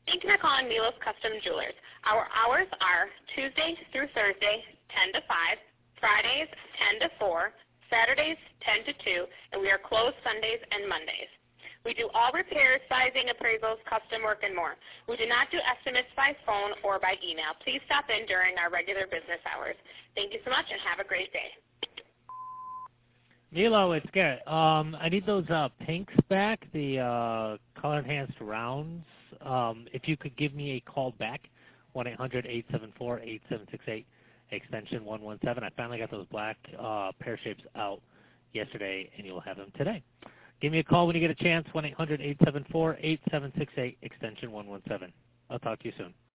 Thank you for calling Milos Custom Jewelers. Our hours are Tuesday through Thursday, 10 to 5, Fridays, 10 to 4, Saturdays, 10 to 2, and we are closed Sundays and Mondays. We do all repairs, sizing, appraisals, custom work, and more. We do not do estimates by phone or by email. Please stop in during our regular business hours. Thank you so much, and have a great day. Milo, it's Garrett. I need those pinks back, the color-enhanced rounds. If you could give me a call back, 1-800-874-8768, extension 117. I finally got those black pear shapes out yesterday, and you'll have them today. Give me a call when you get a chance, 1-800-874-8768, extension 117. I'll talk to you soon.